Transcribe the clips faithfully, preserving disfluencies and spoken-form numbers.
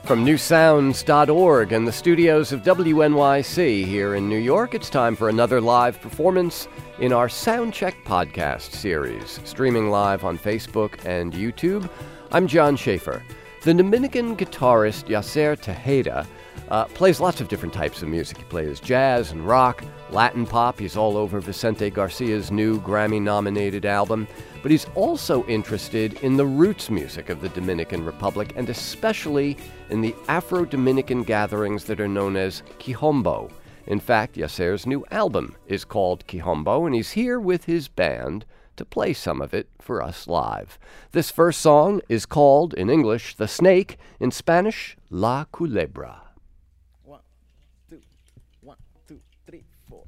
From new sounds dot org and the studios of W N Y C here in New York, it's time for another live performance in our Soundcheck podcast series, streaming live on Facebook and YouTube. I'm John Schaefer. The Dominican guitarist Yacer Tejeda uh, plays lots of different types of music. He plays jazz and rock, Latin pop. He's all over Vicente Garcia's new Grammy-nominated album. But he's also interested in the roots music of the Dominican Republic, and especially in the Afro-Dominican gatherings that are known as Quijombo. In fact, Yacer's new album is called Quijombo, and he's here with his band to play some of it for us live. This first song is called, in English, The Snake, in Spanish, La Culebra. One, two, one, two, three, four.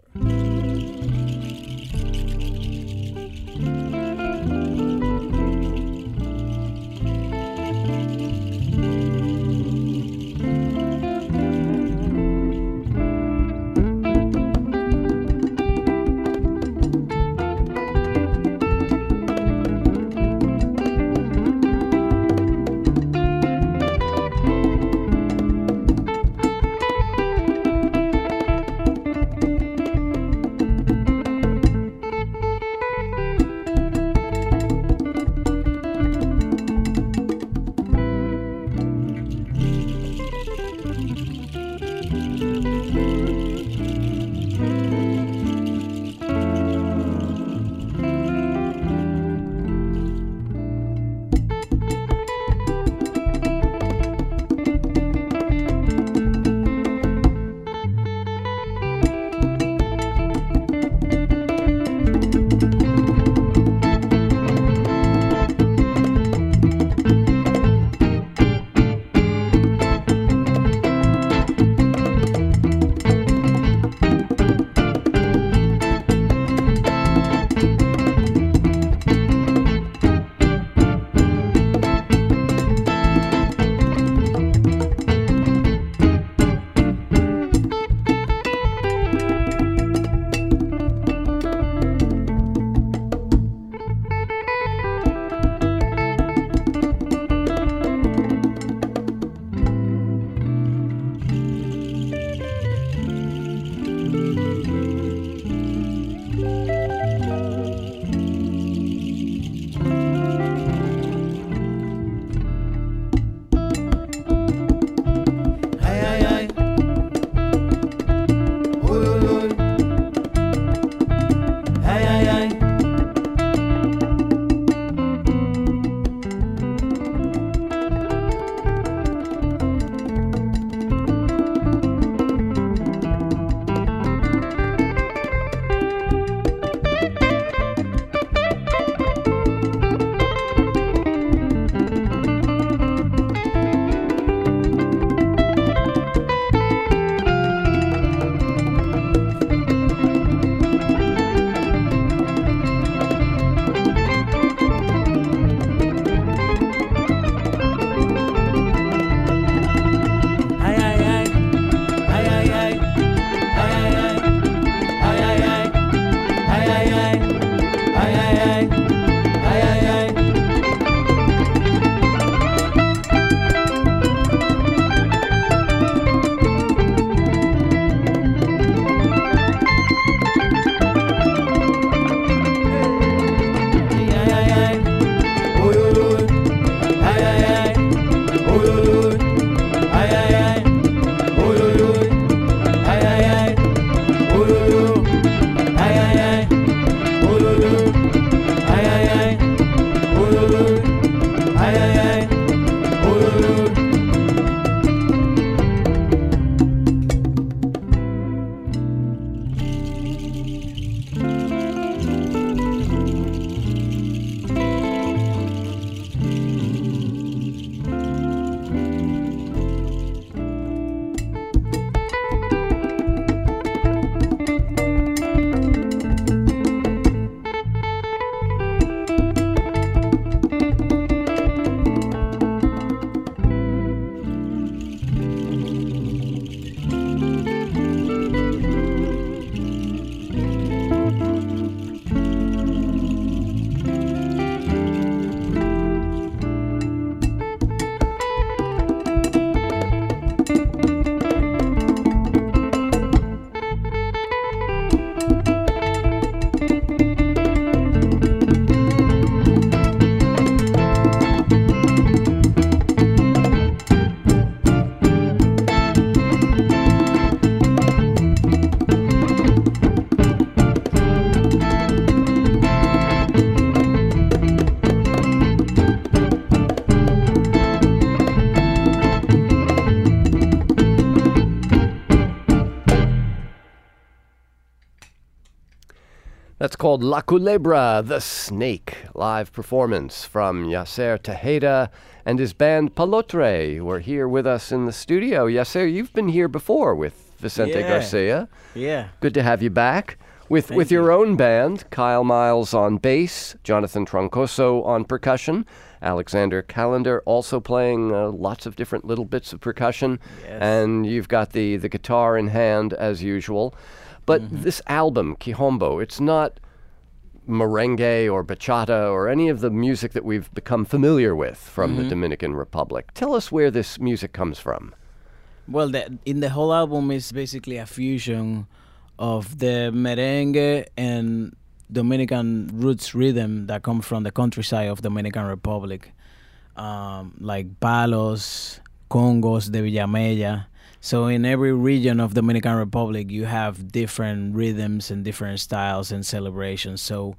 That's called La Culebra, the Snake, live performance from Yacer Tejeda and his band Palotre, who are here with us in the studio. Yacer, you've been here before with Vicente Yeah. Garcia. Yeah. Good to have you back. With Thank with your you. own band, Kyle Miles on bass, Jonathan Troncoso on percussion, Alexander Callender also playing uh, lots of different little bits of percussion, Yes. and you've got the, the guitar in hand as usual. But Mm-hmm. this album, Quijombo, it's not merengue or bachata or any of the music that we've become familiar with from Mm-hmm. the Dominican Republic. Tell us where this music comes from. Well, the, in the whole album is basically a fusion of the merengue and Dominican roots rhythm that come from the countryside of Dominican Republic, um, like palos, congos de Villamella. So in every region of Dominican Republic, you have different rhythms and different styles and celebrations. So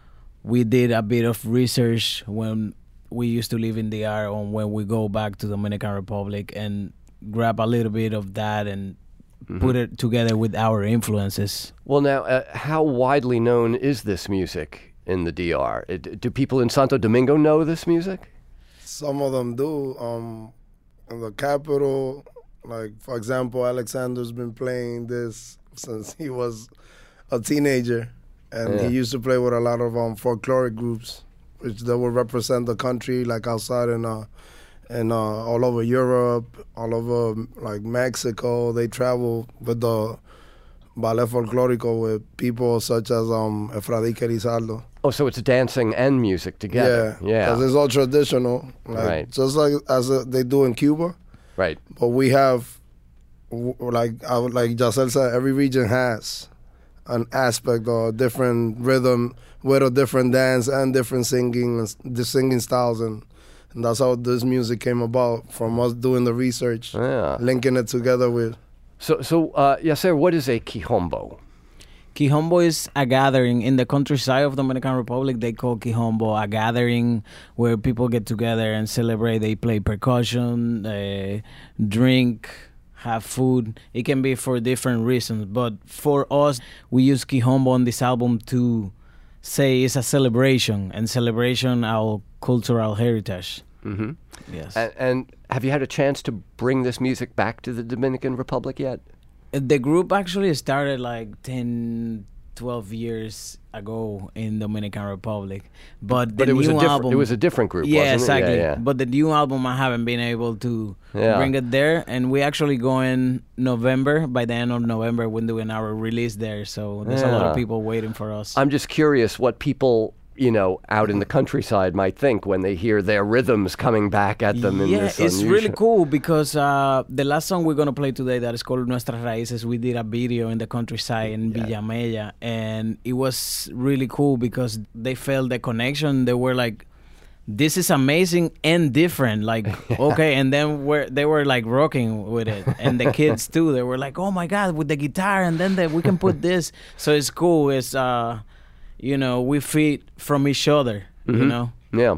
we did a bit of research when we used to live in the R on when we go back to Dominican Republic and grab a little bit of that and put it together with our influences. Well, now, uh, how widely known is this music in the D R? It, do people in Santo Domingo know this music? Some of them do. Um, in the capital, like for example, Alexander's been playing this since he was a teenager, and Yeah. he used to play with a lot of um, folkloric groups, which they would represent the country, like outside in uh, and uh, all over Europe, all over like Mexico. They travel with the ballet folklorico with people such as um, Efradique Elizaldo. Oh, so it's dancing and music together. Yeah, Yeah. because it's all traditional, like, Right. just like as uh, they do in Cuba. Right. But we have, w- like I would- like Jacel said, every region has an aspect or a different rhythm with a different dance and different singing, and s- the singing styles, and, and that's how this music came about from us doing the research, Yeah. linking it together with. So, so uh, Yacer, what is a Quijombo? Quijombo is a gathering in the countryside of Dominican Republic. They call Quijombo a gathering where people get together and celebrate. They play percussion, uh, drink, have food. It can be for different reasons, but for us, we use Quijombo on this album to say it's a celebration and celebration our cultural heritage. Mm-hmm. Yes. And, and have you had a chance to bring this music back to the Dominican Republic yet? The group actually started like ten, twelve years ago in Dominican Republic, but the But it was a new different. album It was a different group. yeah, wasn't exactly. It? Yeah, yeah. But the new album, I haven't been able to Yeah. bring it there, and we actually go in November. By the end of November, we're doing our release there, so there's a lot Yeah. of people waiting for us. I'm just curious what people, you know, out in the countryside might think when they hear their rhythms coming back at them in yeah, this it's unusual... really cool because uh, the last song we're gonna play today that is called Nuestras Raíces, we did a video in the countryside in Villamella, and it was really cool because they felt the connection. They were like, "This is amazing and different." Like, okay, and then we're, they were like rocking with it, and the kids too. They were like, "Oh my God, with the guitar, and then the, we can put this." So it's cool. It's uh, you know, we feed from each other. You know. Yeah.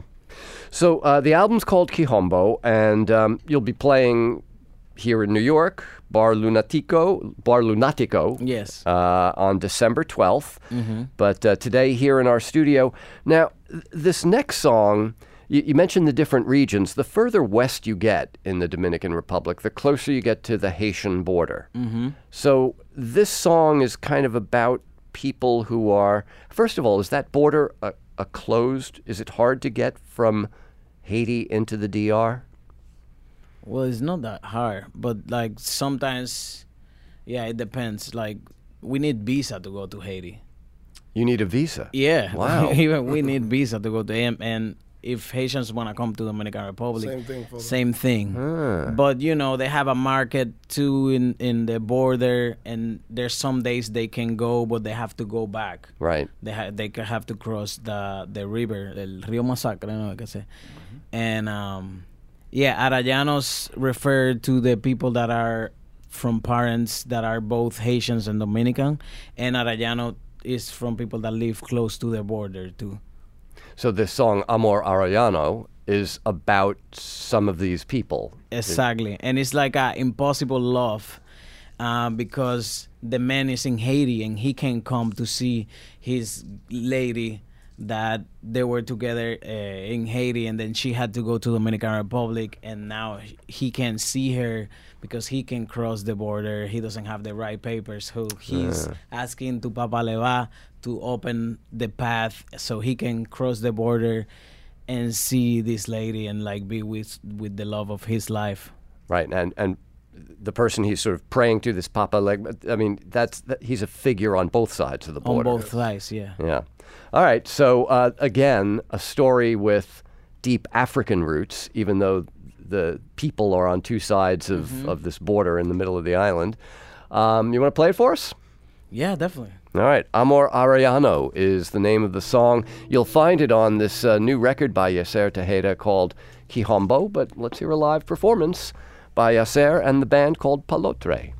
So uh, the album's called Quijombo, and um, you'll be playing here in New York, Bar Lunatico, Bar Lunatico, Yes. uh, on December twelfth. Mm-hmm. But uh, today here in our studio. Now, th- this next song, you, you mentioned the different regions. The further west you get in the Dominican Republic, the closer you get to the Haitian border. Mm-hmm. So this song is kind of about people who are, first of all, is that border a, a closed? Is it hard to get from Haiti into the D R? Well, it's not that hard, but like sometimes, yeah, it depends. Like we need visa to go to Haiti. You need a visa. Yeah, Wow. even we need visa to go to him, and if Haitians want to come to Dominican Republic, Same thing for them. same thing. Ah. But you know, they have a market too in in the border, and there's some days they can go, but they have to go back. Right. They ha- they ca- have to cross the the river, el río Masacre, no, que sé. And um, yeah, Arayanos refer to the people that are from parents that are both Haitians and Dominican, and Arayano is from people that live close to the border too. So this song, Amor Arellano, is about some of these people. Exactly, and it's like a impossible love. uh, because the man is in Haiti and he can come to see his lady that they were together uh, in Haiti, and then she had to go to Dominican Republic, and now he can see her because he can cross the border. He doesn't have the right papers. So he's uh. asking to Papa Leva to open the path so he can cross the border and see this lady and like be with with the love of his life. Right, and and the person he's sort of praying to, this Papa Leg, I mean, that's that, he's a figure on both sides of the border. On both sides, yeah. Yeah. All right, so uh, again, a story with deep African roots, even though the people are on two sides of, mm-hmm. of this border in the middle of the island. Um, you want to play it for us? Yeah, definitely. All right. Amor Arellano is the name of the song. You'll find it on this uh, new record by Yacer Tejeda called Quijombo, but let's hear a live performance by Yacer and the band called Palotre.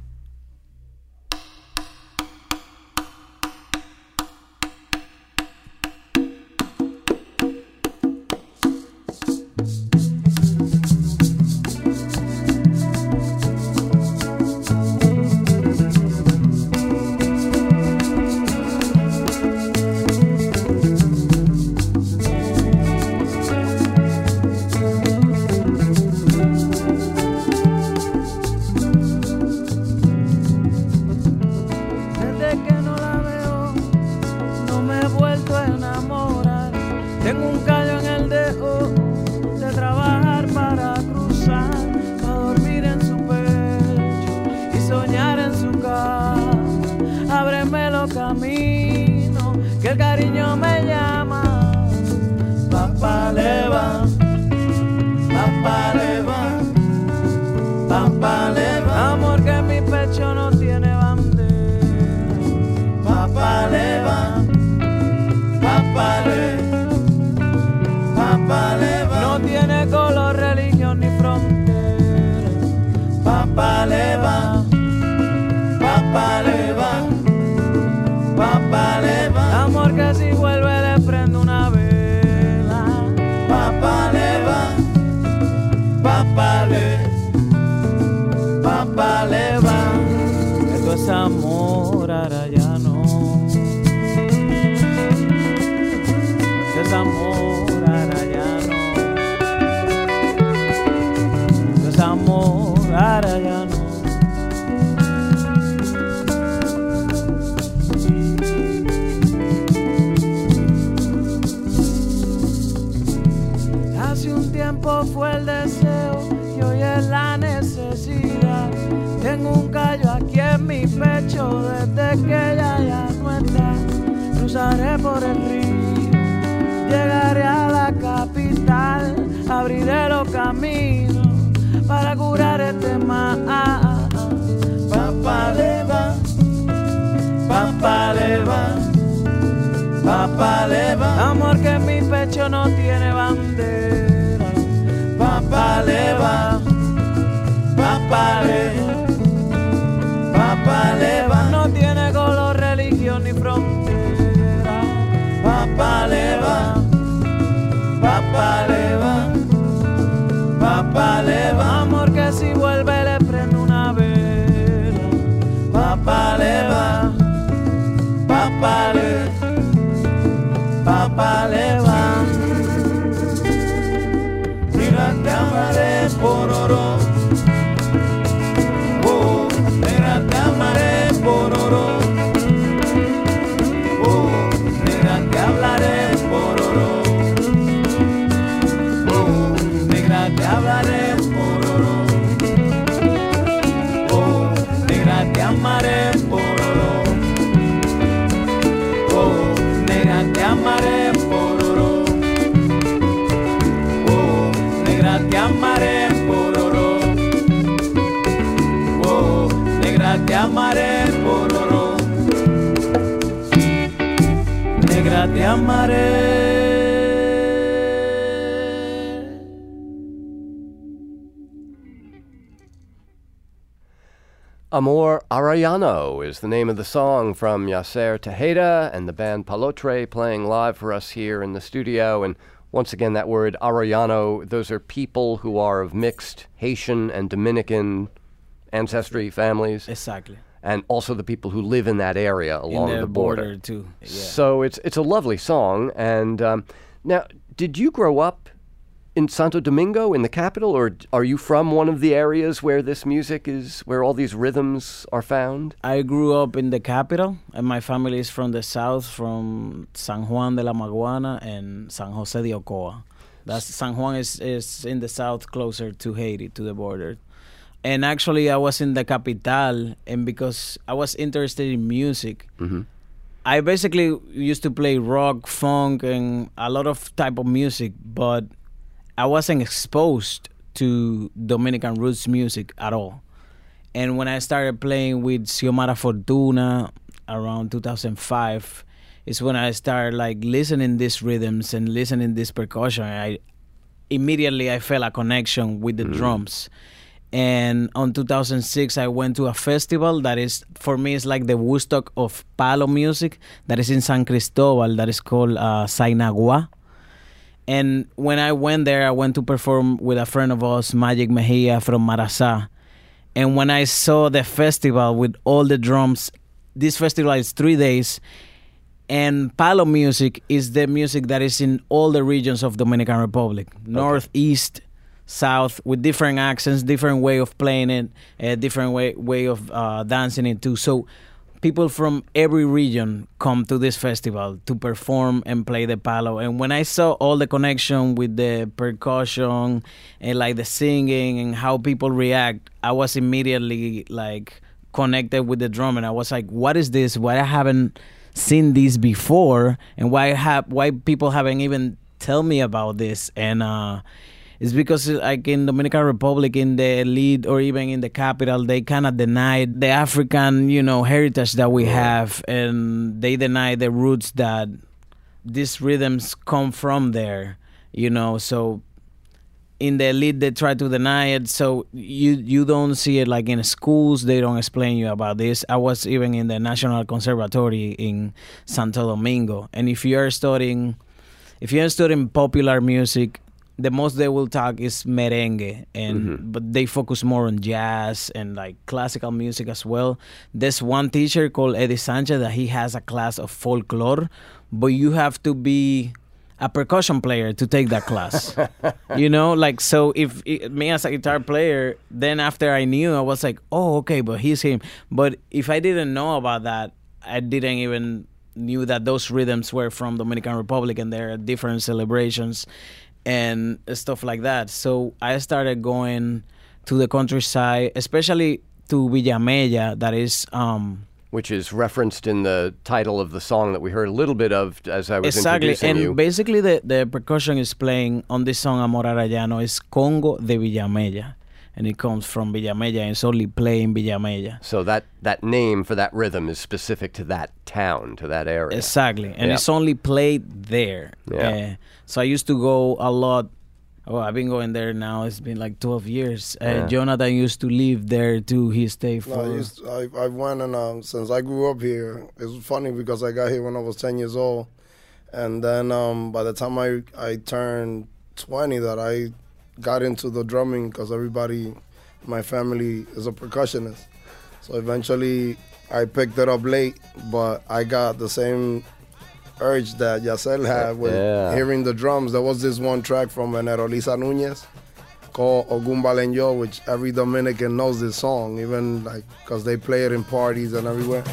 Camino, que el cariño me llama. Papa Leva, Papa Leva, Papa Leva. Amor que mi pecho no tiene bandera. Papa Leva, Papa Leva, Papa Leva. No tiene color, religión ni frontera. Papa Leva, Papa Leva. Papa Leva, amor que si vuelve le prendo una vela. Papa Leva, Papa Leva, Papa Leva. Esto es amor arayano. Esto es amor arayano. Esto es amor arayano. Fue el deseo y hoy es la necesidad. Tengo un callo aquí en mi pecho desde que ella ya no está. Cruzaré por el río, llegaré a la capital, abriré los caminos para curar este mal. Papa Leva, Papa Leva, Papa Leva. Amor que en mi pecho no tiene bandera. Papa Leva, Papa Leva, Papa Leva. No tiene color, religión ni frontera. Papa Leva, Papa Leva, Papa Leva. Amor que si vuelve le prendo una vela. Papa Leva, Papa Leva, Papa Leva. Te amaré por oro, oh, negra te amaré por oro, oh, negra te hablaré por oro, oh, negra te hablaré por oro, oh, negra te amaré por oro, oh, negra te amaré por oro. Te amaré por oro, oh, negra te amaré por oro, negra te amaré. Amor Arellano is the name of the song from Yacer Tejeda and the band Palotre, playing live for us here in the studio. And once again, that word Arellano, those are people who are of mixed Haitian and Dominican ancestry families. Exactly. And also the people who live in that area along in the, the border. border too. Yeah. So it's it's a lovely song. And um, now, did you grow up in Santo Domingo, in the capital, or are you from one of the areas where this music is, where all these rhythms are found? I grew up in the capital, and my family is from the south, from San Juan de la Maguana and San Jose de Ocoa. That's San Juan is, is in the south, closer to Haiti, to the border. And actually, I was in the capital, and because I was interested in music, Mm-hmm. I basically used to play rock, funk, and a lot of type of music, but I wasn't exposed to Dominican roots music at all. And when I started playing with Xiomara Fortuna around two thousand five, is when I started like listening these rhythms and listening this percussion. I immediately I felt a connection with the mm. drums. And on two thousand six, I went to a festival that is, for me, it's like the Woodstock of Palo music that is in San Cristobal, that is called uh, Sainagua. And when I went there, I went to perform with a friend of ours, Magic Mejia from Marasa. And when I saw the festival with all the drums, this festival is three days, and Palo music is the music that is in all the regions of Dominican Republic, north, east, south, with different accents, different way of playing it, a different way way of uh, dancing it too. So people from every region come to this festival to perform and play the palo. And when I saw all the connection with the percussion and like the singing and how people react, I was immediately like connected with the drum, and I was like, what is this? Why I haven't seen this before, and why have why people haven't even tell me about this? And uh it's because, like, in Dominican Republic, in the elite or even in the capital, they kind of deny the African, you know, heritage that we have, and they deny the roots that these rhythms come from there, you know. So in the elite, they try to deny it. So you you don't see it, like, in schools. They don't explain you about this. I was even in the National Conservatory in Santo Domingo, and if you're studying, if you're studying popular music, the most they will talk is merengue, and mm-hmm. but they focus more on jazz and like classical music as well. There's one teacher called Eddie Sanchez that he has a class of folklore, but you have to be a percussion player to take that class. You know, like, so if it, me as a guitar player, then after I knew, I was like, oh, okay, but he's him. But if I didn't know about that, I didn't even knew that those rhythms were from Dominican Republic, and there are different celebrations and stuff like that. So I started going to the countryside, especially to Villamella, that is um which is referenced in the title of the song that we heard a little bit of as I was exactly. introducing and you. And basically the, the percussion is playing on this song, Amor Arellano, is Congo de Villamella, and it comes from Villamella, and it's only playing Villamella. So that, that name for that rhythm is specific to that town, to that area. Exactly, and yeah. it's only played there. Yeah. Uh, so I used to go a lot. Oh, I've been going there now. It's been like twelve years. Uh, yeah. Jonathan used to live there too. He stayed for... No, I, used to, I, I went, and um, since I grew up here, it's funny because I got here when I was ten years old. And then um, by the time I, I turned twenty, that I got into the drumming because everybody in my family is a percussionist. So eventually I picked it up late, but I got the same urge that Yacel had with yeah. hearing the drums. There was this one track from Enero Lisa Nunez called Ogun Baleño, which every Dominican knows this song, even like because they play it in parties and everywhere.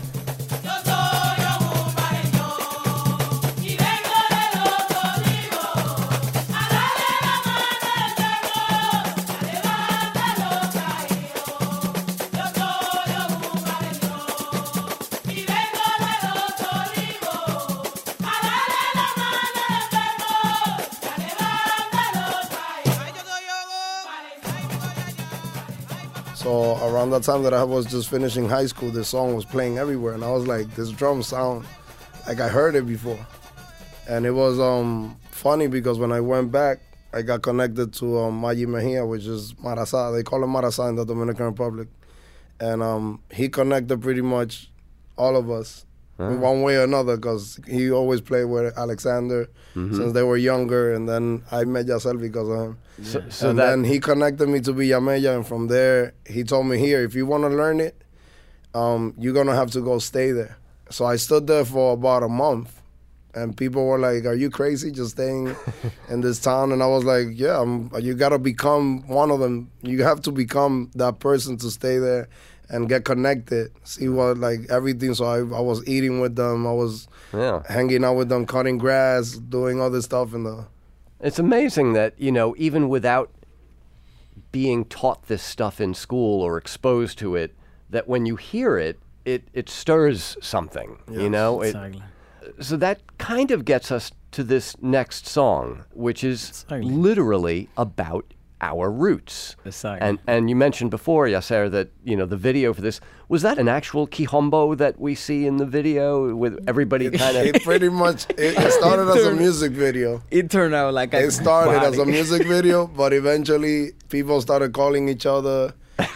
So around that time that I was just finishing high school, this song was playing everywhere, and I was like, this drum sound like I heard it before. And it was um, funny because when I went back, I got connected to um, Magic Mejia, which is Marasa. They call him Marasa in the Dominican Republic. And um, he connected pretty much all of us. uh-huh. one way or another, because he always played with Alexander mm-hmm. since they were younger, and then I met Yacel because of him. So, so and that, then he connected me to Villamella, and from there he told me, here, if you want to learn it, um, you're gonna have to go stay there. So I stood there for about a month, and people were like, are you crazy just staying in this town? And I was like, yeah, I'm, you gotta become one of them. You have to become that person to stay there and get connected, see what, like, everything. So I, I was eating with them, I was yeah. hanging out with them, cutting grass, doing all this stuff in the... It's amazing that, you know, even without being taught this stuff in school or exposed to it, that when you hear it, it, it stirs something, yes, you know? Exactly. It, so that kind of gets us to this next song, which is exactly. literally about our roots. Exactly. And and you mentioned before, Yacer, that, you know, the video for this, was that an actual quijombo that we see in the video with everybody kind of... It pretty much, it, it started as a music video. It turned out like a It started body. as a music video, but eventually people started calling each other.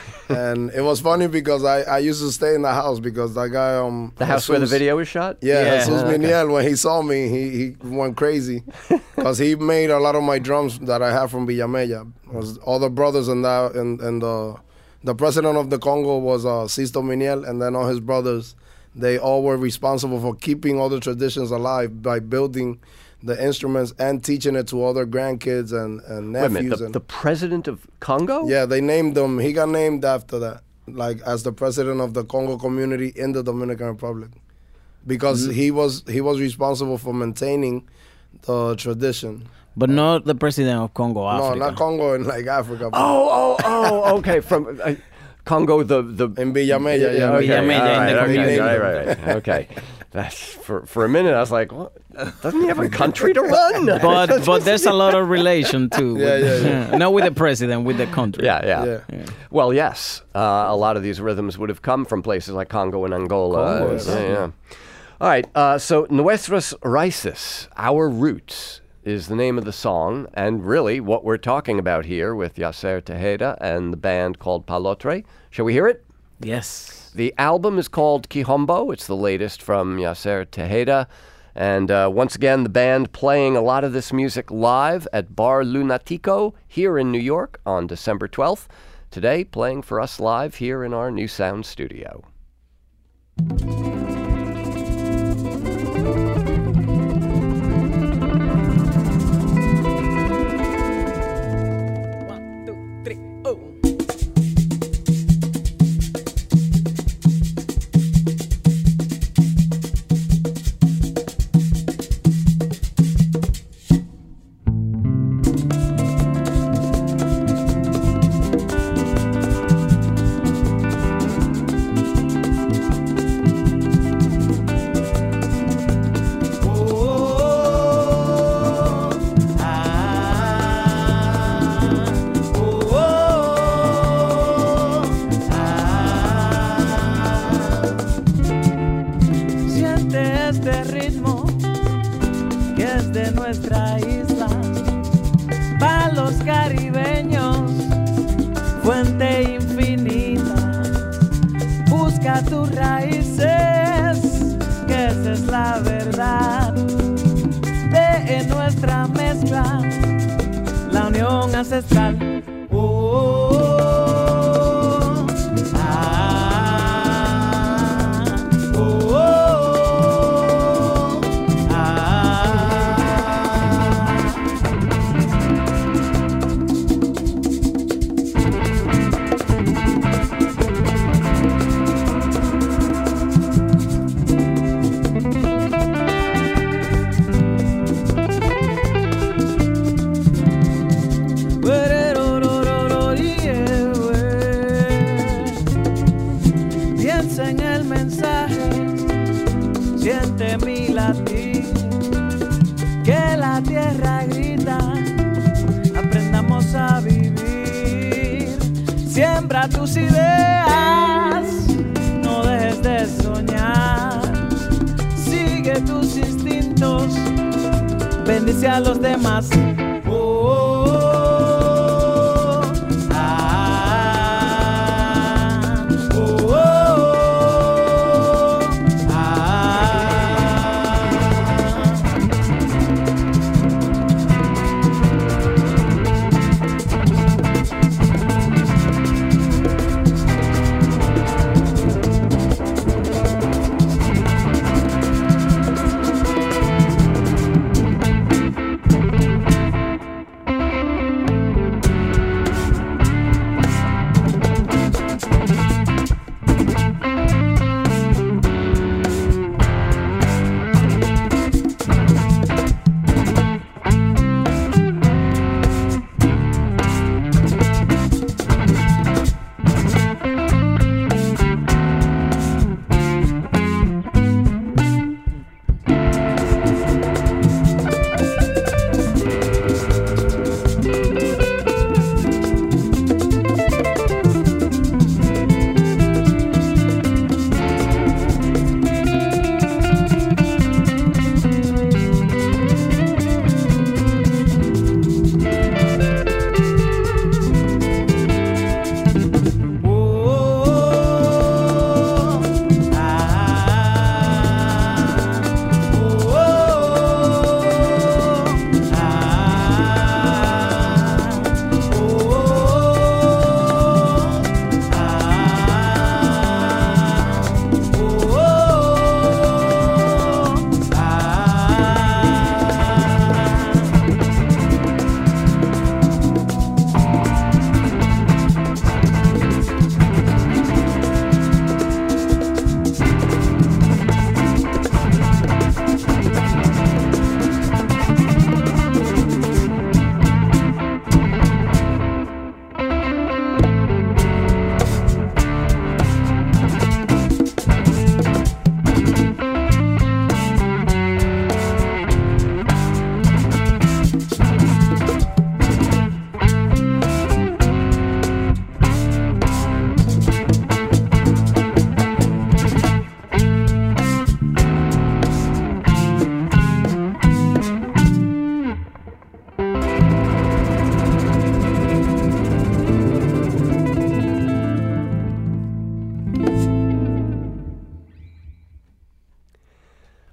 And it was funny because I, I used to stay in the house because that guy... um The house Jesus, where the video was shot? Yeah, yeah. Jesus okay. Miniel, when he saw me, he, he went crazy because he made a lot of my drums that I have from Villamella. It was all the brothers and that, and, and the, the president of the Congo was uh, Sisto Miniel, and then all his brothers, they all were responsible for keeping all the traditions alive by building the instruments and teaching it to other grandkids and, and nephews. Wait a minute, the, and, the president of Congo? Yeah, they named him, he got named after that, like as the president of the Congo community in the Dominican Republic. Because mm-hmm. he was he was responsible for maintaining the tradition. But not the president of Congo, Africa. No, not Congo in like Africa. Oh, oh, oh, okay, from... Uh, Congo, the... the in Villamella, yeah. yeah okay. Villamella, all right, in the okay, community. right, right, right. Okay. That's, for, for a minute, I was like, what? Doesn't he have a country to run? But but there's a lot of relation, too. Yeah, with, yeah, yeah. Not with the president, with the country. Yeah, yeah. Yeah. Yeah. Well, yes. Uh, a lot of these rhythms would have come from places like Congo and Angola. Congo, Uh, yeah, yeah. All right. Uh, so, Nuestras Raíces, Our Roots, is the name of the song, and really what we're talking about here with Yacer Tejeda and the band called Palotre. Shall we hear it? Yes. The album is called Quijombo. It's the latest from Yacer Tejeda. And uh, once again, the band playing a lot of this music live at Bar Lunatico here in New York on December twelfth. Today, playing for us live here in our new sound studio. Ancestral. Oh, oh, oh, ah, oh, oh, ah. Que la tierra grita, aprendamos a vivir. Siembra tus ideas, no dejes de soñar. Sigue tus instintos, bendice a los demás. Oh, oh, oh, ah, oh, oh, ah.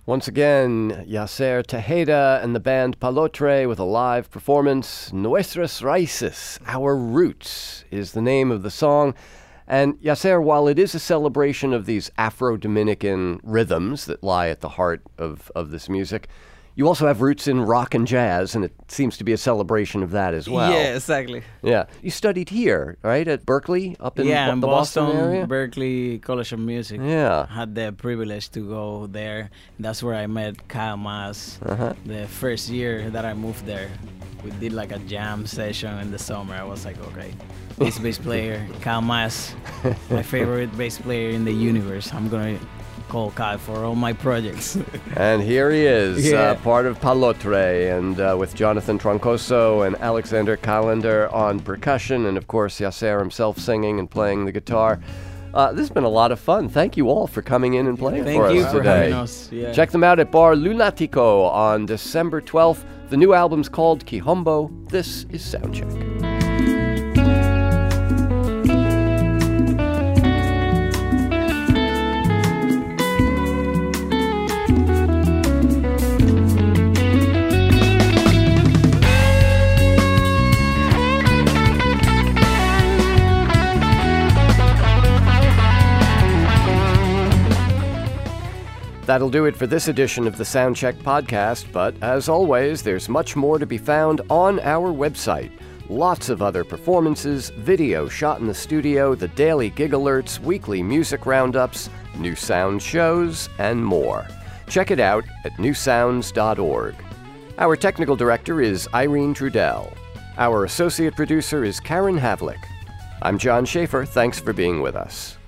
Once again, Yacer Tejeda and the band Palotre with a live performance. Nuestras Raíces, Our Roots, is the name of the song. And Yacer, while it is a celebration of these Afro-Dominican rhythms that lie at the heart of, of this music, you also have roots in rock and jazz, and it seems to be a celebration of that as well. Yeah, exactly. Yeah. You studied here, right, at Berkeley, up in, yeah, Bo- in the Boston, Boston, area? Berkeley College of Music. Yeah. I had the privilege to go there. That's where I met Kyle Maas. Uh-huh. The first year that I moved there, we did like a jam session in the summer. I was like, okay, this bass player, Kyle Maas, my favorite bass player in the universe. I'm going to call Kyle for all my projects. And here he is, Yeah. uh, part of Palotre, and uh, with Jonathan Troncoso and Alexander Callender on percussion, and of course Yacer himself singing and playing the guitar. Uh, this has been a lot of fun. Thank you all for coming in and playing Thank for you us for today. having us. Yeah. Check them out at Bar Lunatico on December twelfth. The new album's called Quijombo. This is Soundcheck. That'll do it for this edition of the Soundcheck podcast, but as always, there's much more to be found on our website. Lots of other performances, video shot in the studio, the daily gig alerts, weekly music roundups, new sound shows, and more. Check it out at new sounds dot org. Our technical director is Irene Trudell. Our associate producer is Karen Havlick. I'm John Schaefer. Thanks for being with us.